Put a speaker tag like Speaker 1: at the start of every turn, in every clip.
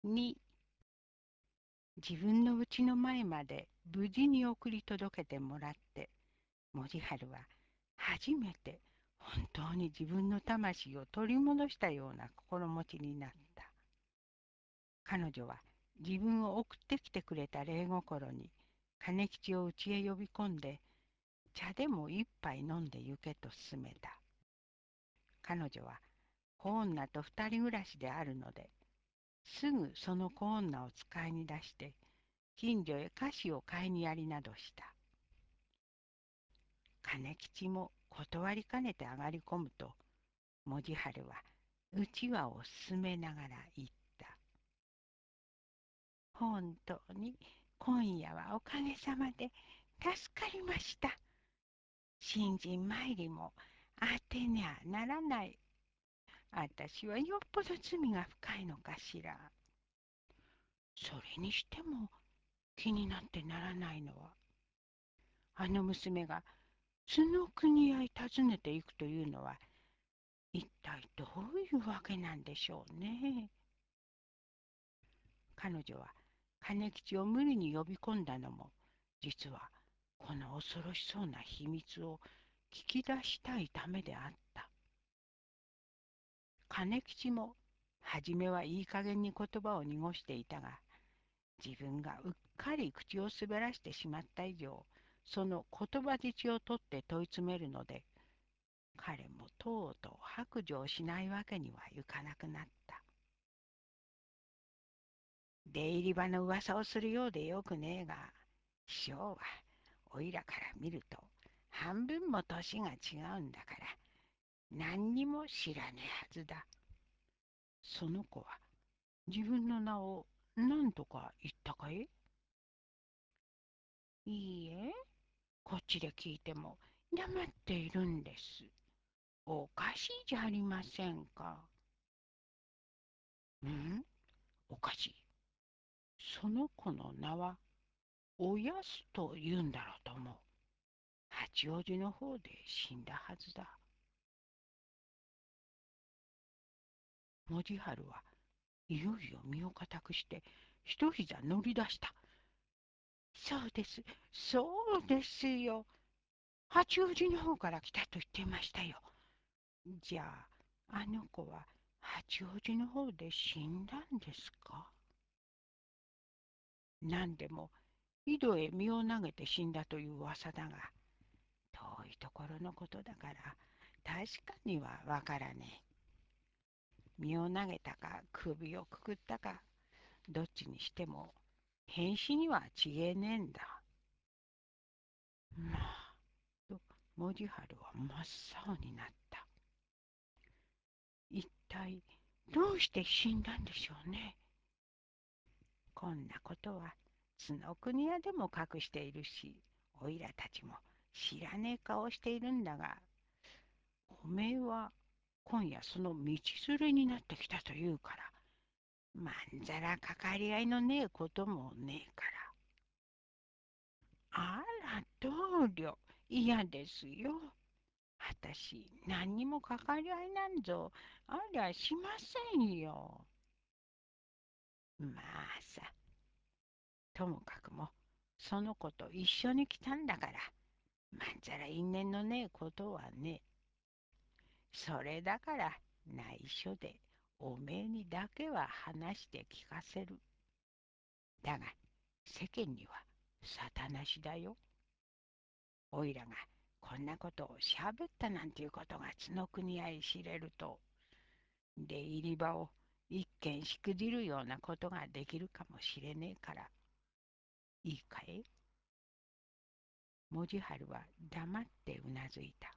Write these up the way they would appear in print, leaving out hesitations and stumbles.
Speaker 1: 2、自分の家の前まで無事に送り届けてもらって、文字春は初めて本当に自分の魂を取り戻したような心持ちになった。彼女は自分を送ってきてくれた礼心に金吉を家へ呼び込んで、茶でも一杯飲んで行けと勧めた。彼女は子女と二人暮らしであるので、すぐその子女を使いに出して、近所へ菓子を買いにやりなどした。金吉も断りかねて上がり込むと、文字春はうちわを勧めながら言った。本当に今夜はおかげさまで助かりました。新人参りも当てにゃならない。私はよっぽど罪が深いのかしら。それにしても気になってならないのは、あの娘が角国屋へ訪ねていくというのは、一体どういうわけなんでしょうね。彼女は金吉を無理に呼び込んだのも、実はこの恐ろしそうな秘密を聞き出したいためであった。金吉も初めはいい加減に言葉を濁していたが、自分がうっかり口を滑らしてしまった以上、その言葉尻を取って問い詰めるので、彼もとうとう白状しないわけにはいかなくなった。出入り場の噂をするようでよくねえが、師匠はおいらから見ると半分も年が違うんだから、何にも知らねえはずだ。その子は自分の名を何とか言ったかい？いいえ、こっちで聞いても黙っているんです。おかしいじゃありませんか。ん？おかしい。その子の名はおやすと言うんだろうと思う。八王子の方で死んだはずだ。文字春はいよいよ身を固くして一膝乗り出した。そうです、そうですよ。八王子の方から来たと言っていましたよ。じゃあ、あの子は八王子の方で死んだんですか？何でも井戸へ身を投げて死んだという噂だが、遠いところのことだから確かにはわからねえ。身を投げたか首をくくったか、どっちにしても変死には違えねえんだ。まあ、と文字春は真っ青になった。一体どうして死んだんでしょうね。こんなことは角国屋でも隠しているし、おいらたちも知らねえ顔しているんだが、おめえは今夜その道連れになってきたというから、まんざらかかり合いのねえこともねえから。あら、棟梁、嫌ですよ。あたし、何にもかかり合いなんぞ、ありゃしませんよ。まあさ、ともかくも、その子と一緒に来たんだから、まんざら因縁のねえことはね。それだから内緒でおめえにだけは話して聞かせる。だが世間には沙汰なしだよ。おいらがこんなことをしゃべったなんていうことが角国屋へ知れると、出入り場を一軒しくじるようなことができるかもしれねえから。いいかい？文字春は黙ってうなずいた。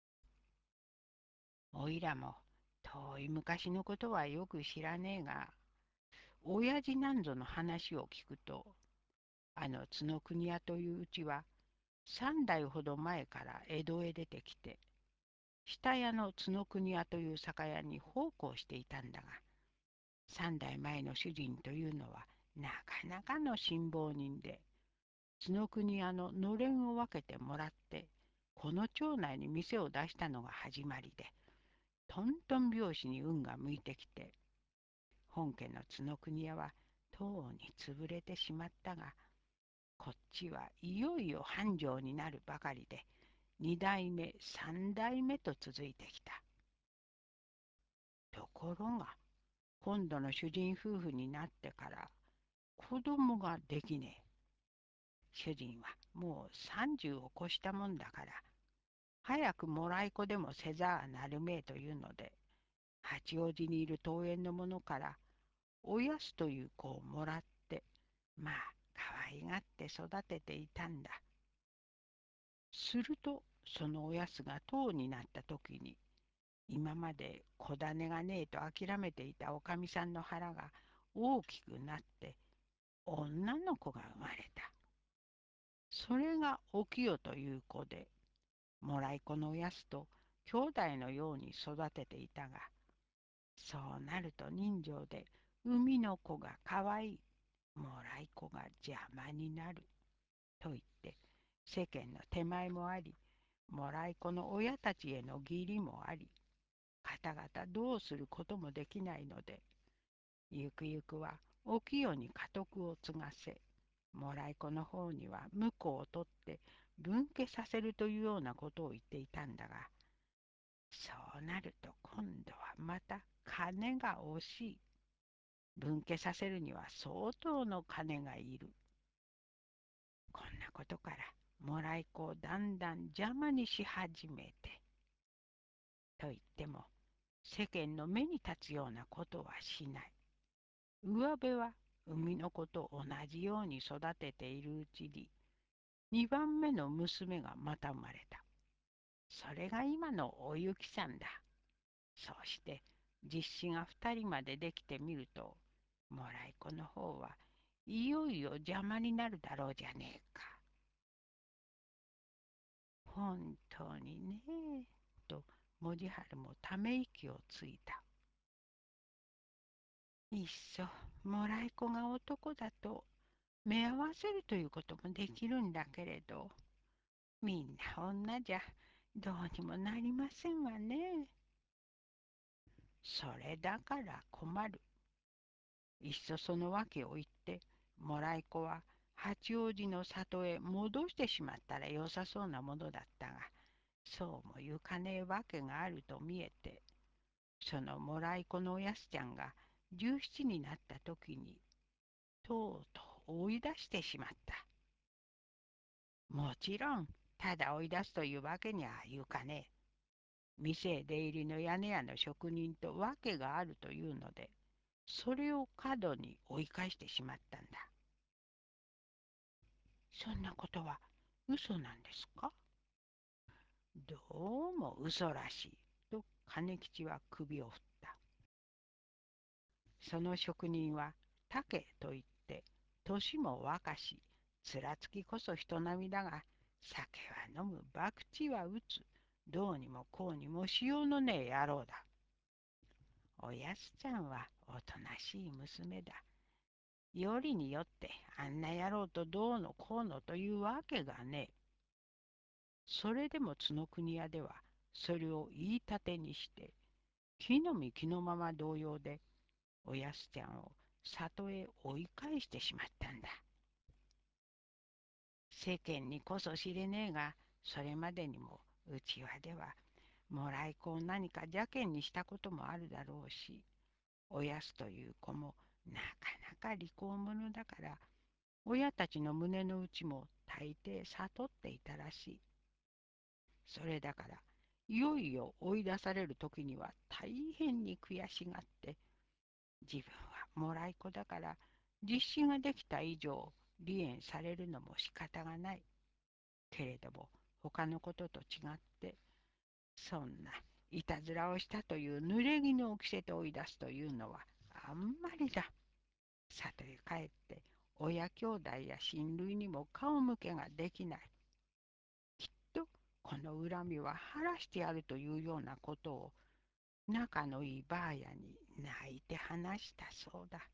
Speaker 1: おいらも遠い昔のことはよく知らねえが、親父なんぞの話を聞くと、あの角国屋といううちは3代ほど前から江戸へ出てきて、下屋の角国屋という酒屋に奉公していたんだが、3代前の主人というのはなかなかの辛抱人で、角国屋ののれんを分けてもらって、この町内に店を出したのが始まりで、とんとん拍子に運が向いてきて、 本家の角国屋はとうに潰れてしまったが、こっちはいよいよ繁盛になるばかりで、二代目、三代目と続いてきた。ところが、今度の主人夫婦になってから子供ができねえ。主人はもう30を越したもんだから、早くもらい子でもせざあなるめえというので、八王子にいる桃園の者からおやすという子をもらって、まあ可愛がって育てていたんだ。するとそのおやすが唐になった時に、今まで子種がねえと諦めていたおかみさんの腹が大きくなって女の子が生まれた。それがお清という子で、もらい子のおやすと兄弟のように育てていたが、そうなると人情で海の子がかわいい、もらい子が邪魔になると言って世間の手前もあり、もらい子の親たちへの義理もあり、方々どうすることもできないので、ゆくゆくはお清に家督を継がせ、もらい子の方には婿を取って分家させるというようなことを言っていたんだが、そうなると今度はまた金が惜しい。分家させるには相当の金がいる。こんなことからもらい子をだんだん邪魔にし始めて。と言っても世間の目に立つようなことはしない。上辺は海の子と同じように育てているうちに2番目の娘がまた生まれた。それが今のおゆきさんだ。そうして実子が2人までできてみると、もらい子の方はいよいよ邪魔になるだろうじゃねえか。本当にねと文字春もため息をついた。いっそもらい子が男だと目合わせるということもできるんだけれど、みんな女じゃどうにもなりませんわね。それだから困る。いっそその訳を言って、もらい子は八王子の里へ戻してしまったらよさそうなものだったが、そうもゆかねえわけがあると見えて、そのもらい子のおやすちゃんが17になった時に、とうとう追い出してしまった。もちろん、ただ追い出すというわけにはいかねえ。店へ出入りの屋根屋の職人と訳があるというので、それを過度に追い返してしまったんだ。そんなことは嘘なんですか？どうも嘘らしい。と金吉は首を振った。その職人は竹といって、年も若し、つらつきこそ人並みだが、酒は飲む、博打は打つ、どうにもこうにもしようのねえ野郎だ。おやすちゃんはおとなしい娘だ。よりによってあんな野郎とどうのこうのというわけがねえ。それでも角国屋ではそれを言い立てにして、木の実木のまま同様で、おやすちゃんを里へ追い返してしまったんだ。世間にこそ知れねえが、それまでにもうちわではもらい子を何か邪険にしたこともあるだろうし、おやすという子もなかなか利口者だから、親たちの胸の内も大抵悟っていたらしい。それだから、いよいよ追い出される時には大変に悔しがって、自分はもらい子だから実子ができた以上離縁されるのも仕方がない。けれども他のことと違って、そんないたずらをしたという濡れ衣を着せて追い出すというのはあんまりだ。里へ帰って親兄弟や親類にも顔向けができない。きっとこの恨みは晴らしてやるというようなことを仲のいいばあやに泣いて話したそうだ。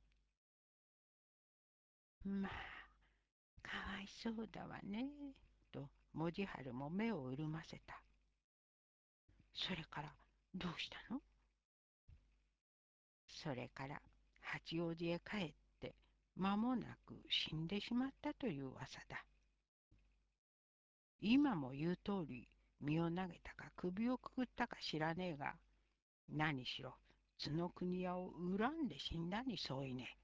Speaker 1: まあ、かわいそうだわね。と、文字春も目を潤ませた。それから、どうしたの？それから、 八王子へ帰って間もなく死んでしまったという噂だ。今も言う通り身を投げたか首をくくったか知らねえが、何しろ角国屋を恨んで死んだに相違ね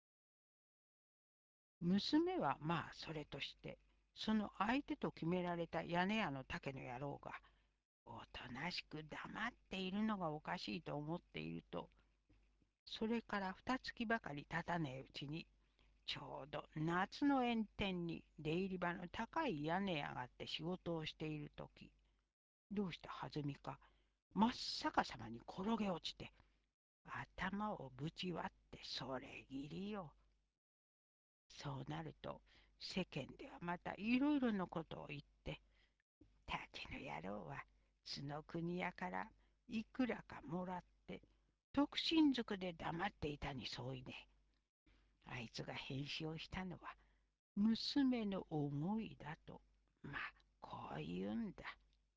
Speaker 1: え。娘はまあそれとして、その相手と決められた屋根屋の竹の野郎が、おとなしく黙っているのがおかしいと思っていると、それから2月ばかり経たねえうちに、ちょうど夏の炎天に出入り場の高い屋根へ上がって仕事をしているとき、どうしたはずみか、真っ逆さまに転げ落ちて、頭をぶち割ってそれぎりよ。そうなると、世間ではまたいろいろなことを言って、竹の野郎は角国屋からいくらかもらって、特進族で黙っていたに相違ね。あいつが変死をしたのは、娘の思いだと、まあ、こう言うんだ。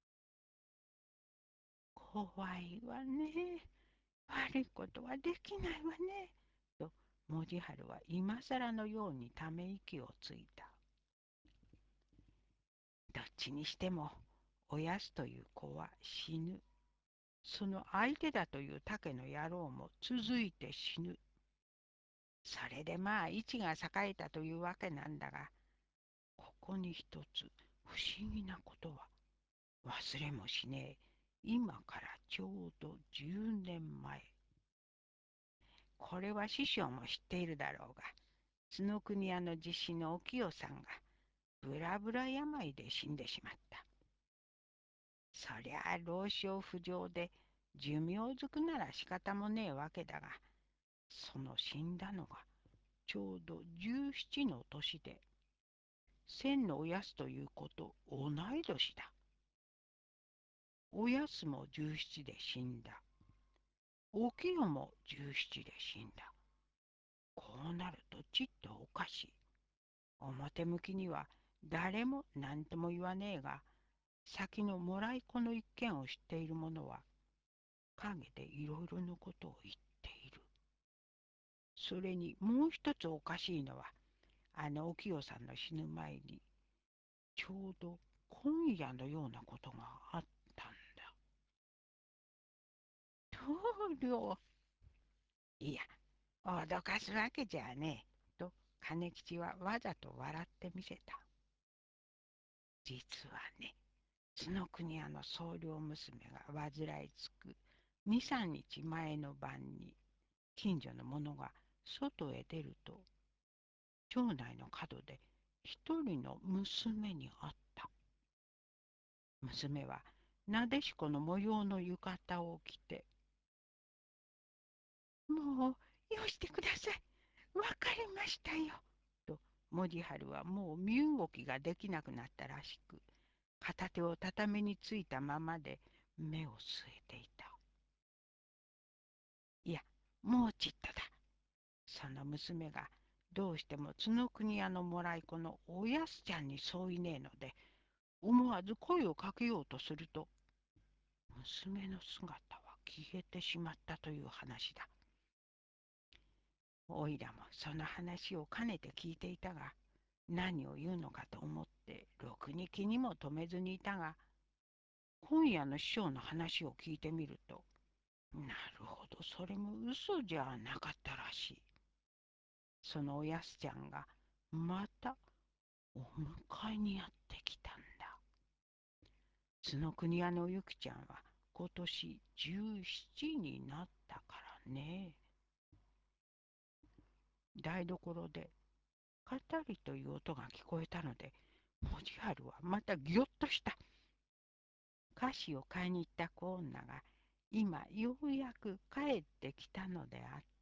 Speaker 1: 怖いわね。悪いことはできないわね。と、文字春は今更のようにため息をついた。どっちにしても、おやすという子は死ぬ。その相手だという竹の野郎も続いて死ぬ。それでまあ、市が栄えたというわけなんだが、ここに一つ不思議なことは、忘れもしねえ。今からちょうど10年前。これは師匠も知っているだろうが、角国屋の実子のお清さんが、ブラブラ病で死んでしまった。そりゃあ老少不浄で、寿命づくなら仕方もねえわけだが、その死んだのが、ちょうど17の年で、千のおやすという子と同い年だ。おやすも17で死んだ。お清も17で死んだ。こうなるとちっとおかしい。表向きには誰も何とも言わねえが、先のもらい子の一件を知っている者は、陰でいろいろなことを言っている。それにもう一つおかしいのは、あのお清さんの死ぬ前に、ちょうど今夜のようなことがあったんだ。棟梁。いや、脅かすわけじゃねえ。と、金吉はわざと笑ってみせた。実はね、角国屋の総領娘が患いつく2、3日前の晩に、近所の者が外へ出ると、町内の角で一人の娘に会った。娘はなでしこの模様の浴衣を着て、もうよしてください。わかりましたよ。と、文字春はもう身動きができなくなったらしく、片手を畳についたままで目を据えていた。いや、もうちっとだ。その娘がどうしても角国屋のもらい子のおやすちゃんに相違ねえので、思わず声をかけようとすると、娘の姿は消えてしまったという話だ。おいらもその話をかねて聞いていたが、何を言うのかと思ってろくに気にも留めずにいたが、今夜の師匠の話を聞いてみると、なるほど、それも嘘じゃなかったらしい。そのおやすちゃんがまたお迎えにやってきたんだ。角国屋のゆきちゃんは今年17になったからね。台所でカタリという音が聞こえたので、文字春はまたぎょっとした。菓子を買いに行った小女が今ようやく帰ってきたのであった。